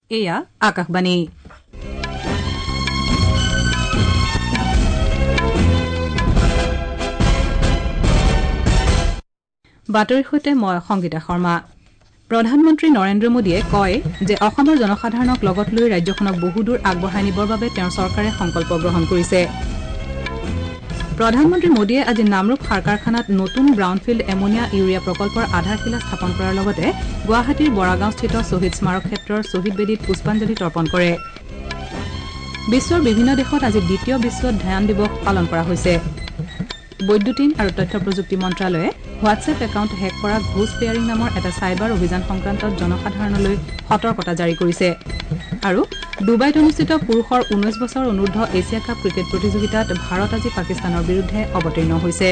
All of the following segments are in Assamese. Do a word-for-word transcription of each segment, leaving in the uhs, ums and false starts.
এয়া আকাশবাণী বাতৰিৰ সৈতে মই সংগীতা শৰ্মা প্ৰধানমন্ত্ৰী নৰেন্দ্ৰ মোদীয়ে কয় যে অসমৰ জনসাধাৰণক লগত লৈ ৰাজ্যখনক বহুদূৰ আগবঢ়াই নিবৰ বাবে তেওঁৰ চৰকাৰে সংকল্প গ্ৰহণ কৰিছে প্ৰধানমন্ত্ৰী মোদীয়ে আজি নামৰূপ সাৰ কাৰখানাত নতুন ব্ৰাউনফিল্ড এমনিয়া ইউৰিয়া প্ৰকল্পৰ আধাৰশিলা স্থাপন কৰাৰ লগতে গুৱাহাটীৰ বৰাগাঁওস্থিত শ্বহীদ স্মাৰক ক্ষেত্ৰৰ শ্বহীদ বেদীত পুষ্পাঞ্জলি তৰ্পণ কৰে বিশ্বৰ বিভিন্ন দেশত আজি দ্বিতীয় বিশ্ব ধ্যান দিৱস পালন কৰা হৈছে বৈদ্যুতিন আৰু তথ্য প্ৰযুক্তি মন্ত্ৰালয়ে হোৱাটছএপ একাউণ্ট হেক কৰা ঘোষ পেয়াৰিং নামৰ এটা চাইবাৰ অভিযান সংক্ৰান্তত জনসাধাৰণলৈ সতৰ্কতা জাৰি কৰিছে আৰু ডুবাইত অনুষ্ঠিত পুৰুষৰ ঊনৈশ বছৰ অনূৰ্ধ্ব এছিয়া কাপ ক্ৰিকেট প্ৰতিযোগিতাত ভাৰত আজি পাকিস্তানৰ বিৰুদ্ধে অৱতীৰ্ণ হৈছে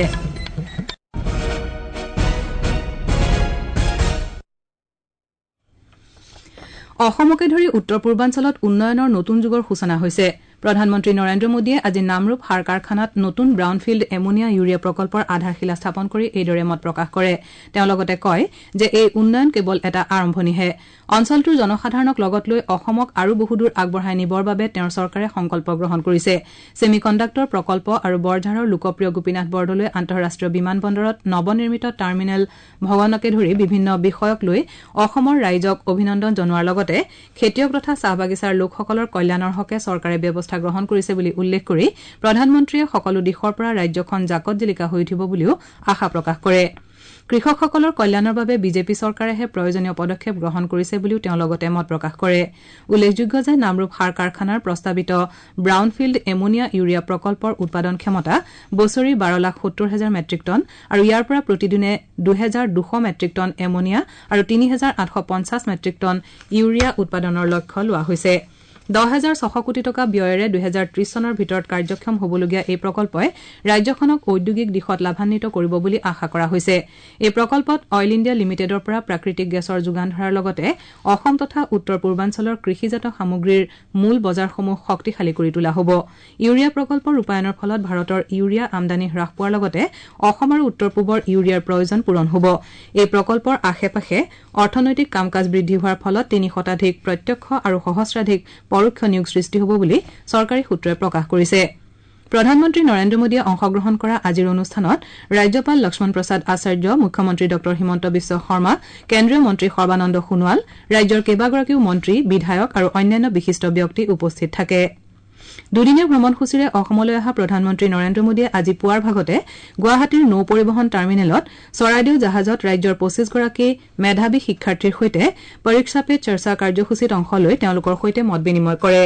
অসমকে ধৰি উত্তৰ পূৰ্বাঞ্চলত উন্নয়নৰ নতুন যুগৰ সূচনা হৈছে প্ৰধানমন্ত্ৰী নৰেন্দ্ৰ মোদীয়ে আজি নামৰূপ সাৰ কাৰখানাত নতুন ব্ৰাউনফিল্ড এমনিয়া ইউৰিয়া প্ৰকল্পৰ আধাৰশিলা স্থাপন কৰি এইদৰে মত প্ৰকাশ কৰে তেওঁ লগতে কয় যে এই উন্নয়ন কেৱল এটা আৰম্ভণিহে অঞ্চলটোৰ জনসাধাৰণক লগত লৈ অসমক আৰু বহুদূৰ আগবঢ়াই নিবৰ বাবে তেওঁৰ চৰকাৰে সংকল্প গ্ৰহণ কৰিছে ছেমি কণ্ডাক্টৰ প্ৰকল্প আৰু বৰঝাৰৰ লোকপ্ৰিয় গোপীনাথ বৰদলৈ আন্তঃৰাষ্ট্ৰীয় বিমান বন্দৰত নৱনিৰ্মিত টাৰ্মিনেল ভৱনকে ধৰি বিভিন্ন বিষয়ক লৈ অসমৰ ৰাইজক অভিনন্দন জনোৱাৰ লগতে খেতিয়ক তথা চাহ বাগিচাৰ লোকসকলৰ কল্যাণৰ হকে চৰকাৰে ব্যৱস্থা গ্ৰহণ কৰিছে বুলি উল্লেখ কৰি প্ৰধানমন্ত্ৰীয়ে সকলো দিশৰ পৰা ৰাজ্যখন জাকত জিলিকা হৈ উঠিব বুলিও আশা প্ৰকাশ কৰে কৃষকসকলৰ কল্যাণৰ বাবে বিজেপি চৰকাৰেহে প্ৰয়োজনীয় পদক্ষেপ গ্ৰহণ কৰিছে বুলিও তেওঁ লগতে মত প্ৰকাশ কৰে উল্লেখযোগ্য যে নামৰূপ সাৰ কাৰখানাৰ প্ৰস্তাৱিত ব্ৰাউনফিল্ড এমনিয়া ইউৰিয়া প্ৰকল্পৰ উৎপাদন ক্ষমতা বছৰি বাৰ লাখ সত্তৰ হাজাৰ মেট্ৰিক টন আৰু ইয়াৰ পৰা প্ৰতিদিনে দুহেজাৰ দুশ মেট্ৰিক টন এমনিয়া আৰু তিনি হাজাৰ আঠশ পঞ্চাছ মেট্ৰিক টন ইউৰিয়া উৎপাদনৰ লক্ষ্য লোৱা হৈছে দহ হাজাৰ ছশ কোটি টকা ব্যয়েৰে দুহেজাৰ ত্ৰিশ চনৰ ভিতৰত কাৰ্যক্ষম হবলগীয়া এই প্ৰকল্পই ৰাজ্যখনক ঔদ্যোগিক দিশত লাভান্বিত কৰিব বুলি আশা কৰা হৈছে এই প্ৰকল্পত অইল ইণ্ডিয়া লিমিটেডৰ পৰা প্ৰাকৃতিক গেছৰ যোগান ধৰাৰ লগতে অসম তথা উত্তৰ পূৰ্বাঞ্চলৰ কৃষিজাত সামগ্ৰীৰ মূল বজাৰসমূহ শক্তিশালী কৰি তোলা হ'ব ইউৰিয়া প্ৰকল্পৰ ৰূপায়ণৰ ফলত ভাৰতৰ ইউৰিয়া আমদানি হ্ৰাস পোৱাৰ লগতে অসম আৰু উত্তৰ পূবৰ ইউৰিয়াৰ প্ৰয়োজন পূৰণ হ'ব এই প্ৰকল্পৰ আশে পাশে অৰ্থনৈতিক কাম কাজ বৃদ্ধি হোৱাৰ ফলত তিনি শতাধিক প্ৰত্যক্ষ আৰু সহস্ৰাধিক পৰোক্ষ নিয়োগ সৃষ্টি হ'ব বুলি চৰকাৰী সূত্ৰই প্ৰকাশ কৰিছে প্ৰধানমন্ত্ৰী নৰেন্দ্ৰ মোদীয়ে অংশগ্ৰহণ কৰা আজিৰ অনুষ্ঠানত ৰাজ্যপাল লক্ষ্মণ প্ৰসাদ আচাৰ্য মুখ্যমন্ত্ৰী ডঃ হিমন্ত বিশ্ব শৰ্মা কেন্দ্ৰীয় মন্ত্ৰী সৰ্বানন্দ সোণোৱাল ৰাজ্যৰ কেইবাগৰাকীও মন্ত্ৰী বিধায়ক আৰু অন্যান্য বিশিষ্ট ব্যক্তি উপস্থিত থাকে দুদিনীয়া ভ্ৰমণসূচীৰে অসমলৈ অহা প্ৰধানমন্ত্ৰী নৰেন্দ্ৰ মোদীয়ে আজি পুৱাৰ ভাগতে গুৱাহাটীৰ নৌ পৰিবহন টাৰ্মিনেলত চৰাইদেউ জাহাজত ৰাজ্যৰ পঁচিছ গৰাকী মেধাৱী শিক্ষাৰ্থীৰ সৈতে পৰীক্ষা পে চৰ্চা কাৰ্যসূচীত অংশ লৈ তেওঁলোকৰ সৈতে মত বিনিময় কৰে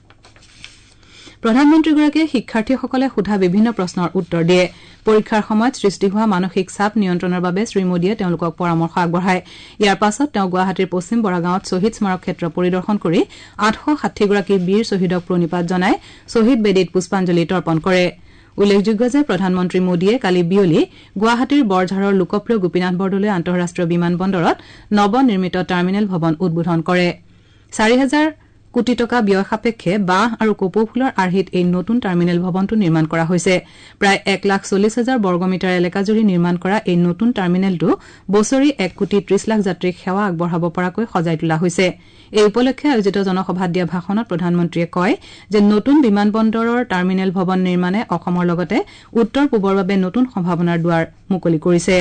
প্ৰধানমন্ত্ৰীগৰাকীয়ে শিক্ষাৰ্থীসকলে সোধা বিভিন্ন প্ৰশ্নৰ উত্তৰ দিয়ে পৰীক্ষাৰ সময়ত সৃষ্টি হোৱা মানসিক চাপ নিয়ন্ত্ৰণৰ বাবে শ্ৰীমোদীয়ে তেওঁলোকক পৰামৰ্শ আগবঢ়ায় ইয়াৰ পাছত তেওঁ গুৱাহাটীৰ পশ্চিম বৰাগাঁৱত শ্বহীদ স্মাৰক ক্ষেত্ৰ পৰিদৰ্শন কৰি আঠশ ষাঠিগৰাকী বীৰ শ্বহীদক প্ৰণিপাত জনাই শ্বহীদ বেদীত পুষ্পাঞ্জলি তৰ্পণ কৰে উল্লেখযোগ্য যে প্ৰধানমন্ত্ৰী মোদীয়ে কালি বিয়লি গুৱাহাটীৰ বৰঝাৰৰ লোকপ্ৰিয় গোপীনাথ বৰদলৈ আন্তঃৰাষ্ট্ৰীয় বিমান বন্দৰত নৱনিৰ্মিত টাৰ্মিনেল ভৱন উদ্বোধন কৰে চাৰি হাজাৰ কোটি টকা ব্যয় সাপেক্ষে বাঁহ আৰু কপৌ ফুলৰ আৰ্হিত এই নতুন টাৰ্মিনেল ভৱনটো নিৰ্মাণ কৰা হৈছে প্ৰায় এক লাখ চল্লিছ হাজাৰ বৰ্গমিটাৰ এলেকাজুৰি নিৰ্মাণ কৰা এই নতুন টাৰ্মিনেলটো বছৰি এক কোটি ত্ৰিশ লাখ যাত্ৰীক সেৱা আগবঢ়াব পৰাকৈ সজাই তোলা হৈছে এই উপলক্ষে আয়োজিত জনসভাত দিয়া ভাষণত প্ৰধানমন্ত্ৰীয়ে কয় যে নতুন বিমান বন্দৰৰ টাৰ্মিনেল ভৱন নিৰ্মাণে অসমৰ লগতে উত্তৰ পূবৰ বাবে নতুন সম্ভাৱনাৰ দুৱাৰ মুকলি কৰিছে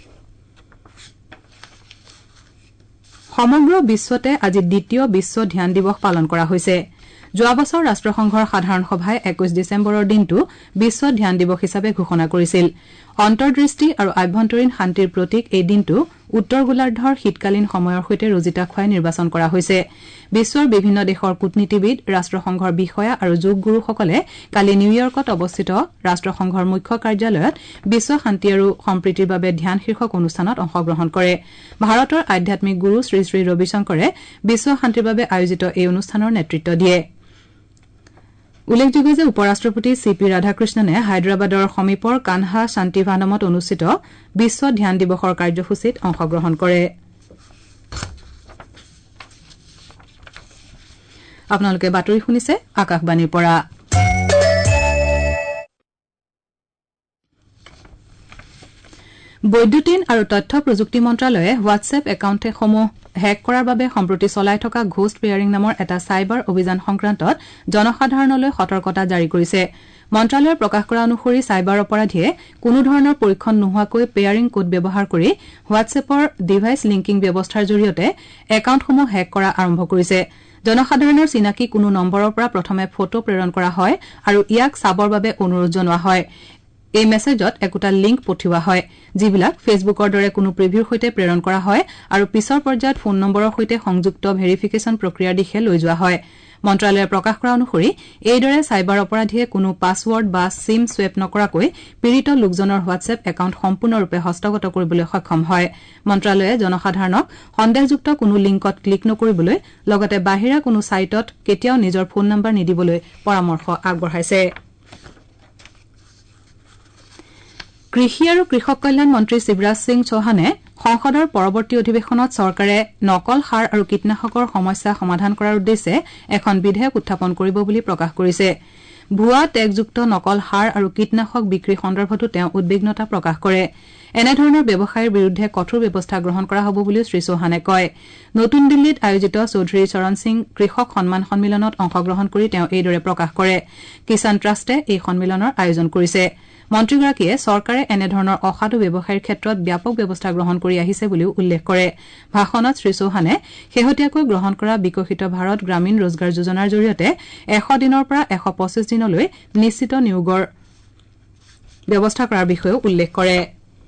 সমগ্ৰ বিশ্বতে আজি দ্বিতীয় বিশ্ব ধ্যান দিৱস পালন কৰা হৈছে যোৱা বছৰ ৰাষ্ট্ৰসংঘৰ সাধাৰণ সভাই একৈশ ডিচেম্বৰৰ দিনটো বিশ্ব ধ্যান দিৱস হিচাপে ঘোষণা কৰিছিল অন্তৰ্দৃষ্টি আৰু আভ্যন্তৰীণ শান্তিৰ প্ৰতীক এই দিনটো উত্তৰ গোলাৰ্ধৰ শীতকালীন সময়ৰ সৈতে ৰজিতা খুৱাই নিৰ্বাচন কৰা হৈছে বিশ্বৰ বিভিন্ন দেশৰ কূটনীতিবিদ ৰাষ্ট্ৰসংঘৰ বিষয়া আৰু যোগগুৰুসকলে কালি নিউয়ৰ্কত অৱস্থিত ৰাষ্ট্ৰসংঘৰ মুখ্য কাৰ্যালয়ত বিশ্ব শান্তি আৰু সম্প্ৰীতিৰ বাবে ধ্যান শীৰ্ষক অনুষ্ঠানত অংশগ্ৰহণ কৰে ভাৰতৰ আধ্যাত্মিক গুৰু শ্ৰী শ্ৰী ৰবিশংকৰে বিশ্ব শান্তিৰ বাবে আয়োজিত এই অনুষ্ঠানৰ নেতৃত্ব দিয়ে উল্লেখযোগ্য যে উপ ৰাষ্ট্ৰপতি চি পি ৰাধাকৃষ্ণনে হায়দৰাবাদৰ সমীপৰ কানহা শান্তিভানমত অনুষ্ঠিত বিশ্ব ধ্যান দিৱসৰ কাৰ্যসূচীত অংশগ্ৰহণ কৰে আপোনালোকে বাতৰি শুনিছে আকাশবাণীৰ পৰা বৈদ্যুতিন আৰু তথ্য প্ৰযুক্তি মন্ত্ৰালয়ে হোৱাটছএপ একাউণ্টসমূহ হেক কৰাৰ বাবে সম্প্ৰতি চলাই থকা ঘোষ্ট পেয়াৰিং নামৰ এটা চাইবাৰ অভিযান সংক্ৰান্তত জনসাধাৰণলৈ সতৰ্কতা জাৰি কৰিছে মন্ত্ৰালয়ে প্ৰকাশ কৰা অনুসৰি চাইবাৰ অপৰাধীয়ে কোনো ধৰণৰ পৰীক্ষণ নোহোৱাকৈ পেয়াৰিং কোড ব্যৱহাৰ কৰি হোৱাটছএপৰ ডিভাইচ লিংকিং ব্যৱস্থাৰ জৰিয়তে একাউণ্টসমূহ হেক কৰা আৰম্ভ কৰিছে জনসাধাৰণৰ চিনাকি কোনো নম্বৰৰ পৰা প্ৰথমে ফটো প্ৰেৰণ কৰা হয় আৰু ইয়াক চাবৰ বাবে অনুৰোধ জনোৱা হয় এই মেছেজত একোটা লিংক পঠিওৱা হয় যিবিলাক ফেচবুকৰ দৰে কোনো প্ৰিভিউৰ সৈতে প্ৰেৰণ কৰা হয় আৰু পিছৰ পৰ্যায়ত ফোন নম্বৰৰ সৈতে সংযুক্ত ভেৰিফিকেশ্যন প্ৰক্ৰিয়াৰ দিশে লৈ যোৱা হয় মন্ত্ৰালয়ে প্ৰকাশ কৰা অনুসৰি এইদৰে চাইবাৰ অপৰাধীয়ে কোনো পাছৱৰ্ড বা চিম স্ৱেপ নকৰাকৈ পীড়িত লোকজনৰ হোৱাটছএপ একাউণ্ট সম্পূৰ্ণৰূপে হস্তগত কৰিবলৈ সক্ষম হয় মন্ত্ৰালয়ে জনসাধাৰণক সন্দেহযুক্ত কোনো লিংকত ক্লিক নকৰিবলৈ লগতে বাহিৰা কোনো ছাইটত কেতিয়াও নিজৰ ফোন নম্বৰ নিদিবলৈ পৰামৰ্শ আগবঢ়াইছে কৃষি আৰু কৃষক কল্যাণ মন্ত্ৰী শিৱৰাজ সিং চৌহানে সংসদৰ পৰৱৰ্তী অধিৱেশনত চৰকাৰে নকল সাৰ আৰু কীটনাশকৰ সমস্যা সমাধান কৰাৰ উদ্দেশ্যে এখন বিধেয়ক উত্থাপন কৰিব বুলি প্ৰকাশ কৰিছে ভুৱা টেগযুক্ত নকল সাৰ আৰু কীটনাশক বিক্ৰী সন্দৰ্ভতো তেওঁ উদ্বিগ্নতা প্ৰকাশ কৰে এনেধৰণৰ ব্যৱসায়ৰ বিৰুদ্ধে কঠোৰ ব্যৱস্থা গ্ৰহণ কৰা হ'ব বুলি শ্ৰী চৌহানে কয় নতুন দিল্লীত আয়োজিত চৌধুৰী চৰণ সিং কৃষক সন্মান সন্মিলনত অংশগ্ৰহণ কৰি তেওঁ এইদৰে প্ৰকাশ কৰে কিষাণ ট্ৰাষ্টে এই সন্মিলনৰ আয়োজন কৰিছে মন্ত্ৰীগৰাকীয়ে চৰকাৰে এনেধৰণৰ অসাধু ব্যৱসায়ৰ ক্ষেত্ৰত ব্যাপক ব্যৱস্থা গ্ৰহণ কৰি আহিছে বুলিও উল্লেখ কৰে ভাষণত শ্ৰী চৌহানে শেহতীয়াকৈ গ্ৰহণ কৰা বিকশিত ভাৰত গ্ৰামীণ ৰোজগাৰ যোজনাৰ জৰিয়তে এশ দিনৰ পৰা এশ পঁচিছ দিনলৈ নিশ্চিত নিয়োগৰ ব্যৱস্থা কৰাৰ বিষয়েও উল্লেখ কৰে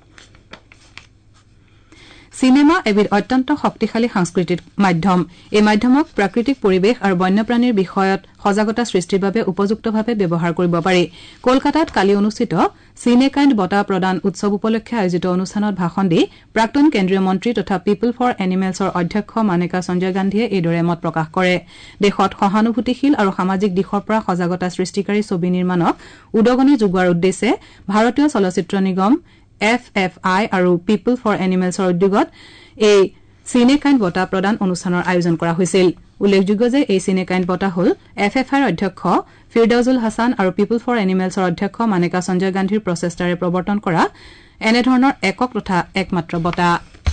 চিনেমা এবিধ অত্যন্ত শক্তিশালী সাংস্কৃতিক মাধ্যম এই মাধ্যমক প্ৰাকৃতিক পৰিৱেশ আৰু বন্যপ্ৰাণীৰ বিষয়ত সজাগতা সৃষ্টিৰ বাবে উপযুক্তভাৱে ব্যৱহাৰ কৰিব পাৰি কলকাতাত কালি অনুষ্ঠিত চিনেকাইণ্ড বঁটা প্ৰদান উৎসৱ উপলক্ষে আয়োজিত অনুষ্ঠানত ভাষণ দি প্ৰাক্তন কেন্দ্ৰীয় মন্ত্ৰী তথা পিপল ফৰ এনিমেলছৰ অধ্যক্ষ মানেকা সঞ্জয় গান্ধীয়ে এইদৰে মত প্ৰকাশ কৰে দেশত সহানুভূতিশীল আৰু সামাজিক দিশৰ পৰা সজাগতা সৃষ্টিকাৰী ছবি নিৰ্মাণক উদগনি যোগোৱাৰ উদ্দেশ্যে ভাৰতীয় চলচ্চিত্ৰ নিগম এফ এফ আই আৰু পিপল ফৰ এনিমেলছৰ উদ্যোগত এই চিনেকাইণ্ড বঁটা প্ৰদান অনুষ্ঠানৰ আয়োজন কৰা হৈছিল উল্লেখযোগ্য যে এই চিনেকাইণ্ড বঁটা হল এফ এফ আইৰ অধ্যক্ষ ফিৰদাউজুল হাছান আৰু পিপল ফৰ এনিমেলছৰ অধ্যক্ষ মানেকা সঞ্জয় গান্ধীৰ প্ৰচেষ্টাৰে প্ৰৱৰ্তন কৰা এনেধৰণৰ একক তথা একমাত্ৰ বঁটা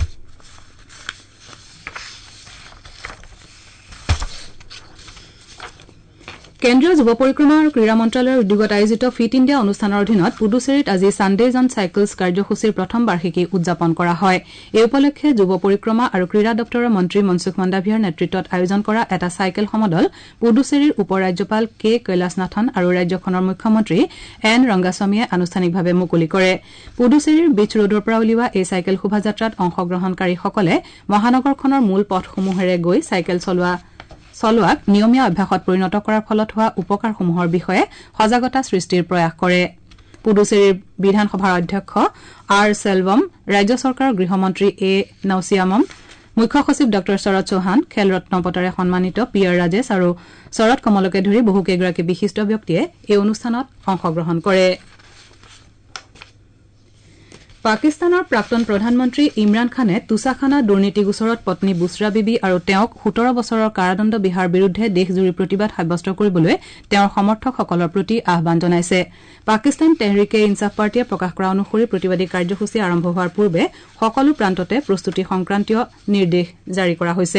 কেন্দ্ৰীয় যুৱ পৰিক্ৰমা আৰু ক্ৰীড়া মন্ত্ৰালয়ৰ উদ্যোগত আয়োজিত ফিট ইণ্ডিয়া অনুষ্ঠানৰ অধীনত পুডুচেৰীত আজি ছানডেজ অন চাইকেলছ কাৰ্যসূচীৰ প্ৰথম বাৰ্ষিকী উদযাপন কৰা হয় এই উপলক্ষে যুৱ পৰিক্ৰমা আৰু ক্ৰীড়া দপ্তৰৰ মন্ত্ৰী মনসুখ মাণ্ডাভিয়াৰ নেতৃত্বত আয়োজন কৰা এটা চাইকেল সমদল পুডুচেৰীৰ উপ ৰাজ্যপাল কে কৈলাশনাথন আৰু ৰাজ্যখনৰ মুখ্যমন্ত্ৰী এন ৰংগাস্বামীয়ে আনুষ্ঠানিকভাৱে মুকলি কৰে পুডুচেৰীৰ বিচ ৰোডৰ পৰা উলিওৱা এই চাইকেল শোভাযাত্ৰাত অংশগ্ৰহণকাৰীসকলে মহানগৰখনৰ মূল পথসমূহেৰে গৈ চাইকেল চলোৱা চলোৱাক নিয়মীয়া অভ্যাসত পৰিণত কৰাৰ ফলত হোৱা উপকাৰসমূহৰ বিষয়ে সজাগতা সৃষ্টিৰ প্ৰয়াস কৰে পুডুচেৰীৰ বিধানসভাৰ অধ্যক্ষ আৰ সেলভম ৰাজ্য চৰকাৰৰ গৃহমন্ত্ৰী এ নৌচিয়ামম মুখ্য সচিব ড শৰৎ চৌহান খেল ৰত্ন বঁটাৰে সন্মানিত পি আৰ ৰাজেশ আৰু শৰৎ কমলকে ধৰি বহুকেইগৰাকী বিশিষ্ট ব্যক্তিয়ে এই অনুষ্ঠানত অংশগ্ৰহণ কৰে পাকিস্তানৰ প্ৰাক্তন প্ৰধানমন্ত্ৰী ইমৰান খানে তুষাখানা দুৰ্নীতি গোচৰত পত্নী বুছৰা বিবি আৰু তেওঁক সোতৰ বছৰৰ কাৰাদণ্ড বিহাৰ বিৰুদ্ধে দেশজুৰি প্ৰতিবাদ সাব্যস্ত কৰিবলৈ তেওঁৰ সমৰ্থকসকলৰ প্ৰতি আহ্বান জনাইছে পাকিস্তান তেহৰিকে ইনছাফ পাৰ্টীয়ে প্ৰকাশ কৰা অনুসৰি প্ৰতিবাদী কাৰ্যসূচী আৰম্ভ হোৱাৰ পূৰ্বে সকলো প্ৰান্ততে প্ৰস্তুতি সংক্ৰান্তীয় নিৰ্দেশ জাৰি কৰা হৈছে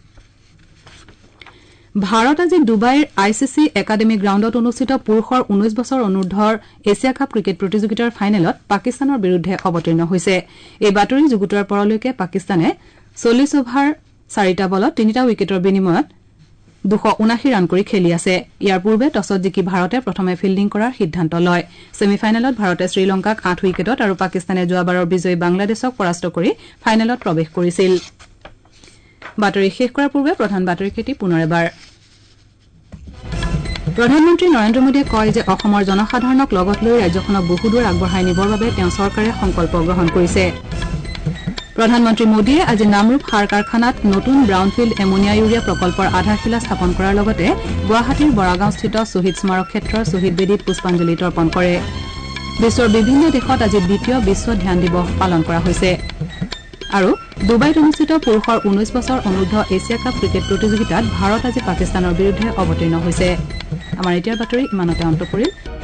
ভাৰত আজি ডুবাইৰ আই চি চি একাডেমী গ্ৰাউণ্ডত অনুষ্ঠিত পুৰুষৰ ঊনৈশ বছৰ অনুৰ্ধৰ এছিয়া কাপ ক্ৰিকেট প্ৰতিযোগিতাৰ ফাইনেলত পাকিস্তানৰ বিৰুদ্ধে অৱতীৰ্ণ হৈছে এই বাতৰি যুগুতোৱাৰ পৰলৈকে পাকিস্তানে চল্লিছ অভাৰ চাৰিটা বলত তিনিটা উইকেটৰ বিনিময়ত দুশ ঊনাশী ৰান কৰি খেলি আছে ইয়াৰ পূৰ্বে টছত জিকি ভাৰতে প্ৰথমে ফিল্ডিং কৰাৰ সিদ্ধান্ত লয় ছেমি ফাইনেলত ভাৰতে শ্ৰীলংকাক আঠ উইকেটত আৰু পাকিস্তানে যোৱাবাৰৰ বিজয়ী বাংলাদেশক পৰাস্ত কৰি ফাইনেলত প্ৰৱেশ কৰিছিল বাতৰি শেষ কৰাৰ পূৰ্বে প্ৰধান বাতৰি খেতি পুনৰ এবাৰ প্ৰধানমন্ত্ৰী নৰেন্দ্ৰ মোদীয়ে কয় যে অসমৰ জনসাধাৰণক লগত লৈ ৰাজ্যখনক বহুদূৰ আগবঢ়াই নিবৰ বাবে তেওঁ চৰকাৰে সংকল্প গ্ৰহণ কৰিছে প্ৰধানমন্ত্ৰী মোদীয়ে আজি নামৰূপ সাৰ কাৰখানাত নতুন ব্ৰাউনফিল্ড এমোনিয়া ইউৰিয়া প্ৰকল্পৰ আধাৰশিলা স্থাপন কৰাৰ লগতে গুৱাহাটীৰ বৰাগাঁওস্থিত শ্বহীদ স্মাৰক ক্ষেত্ৰৰ শ্বহীদ বেদীত পুষ্পাঞ্জলি তৰ্পণ কৰে বিশ্বৰ বিভিন্ন দেশত আজি দ্বিতীয় বিশ্ব ধ্যান দিৱস পালন কৰা হৈছে আৰু ডুবাইত অনুষ্ঠিত পুৰুষৰ ঊনৈশ বছৰ অনুৰ্ধ এছিয়া কাপ ক্ৰিকেট প্ৰতিযোগিতাত ভাৰত আজি পাকিস্তানৰ বিৰুদ্ধে অৱতীৰ্ণ হৈছে আমাৰ এতিয়াৰ বাতৰি ইমানতে অন্ত পৰিল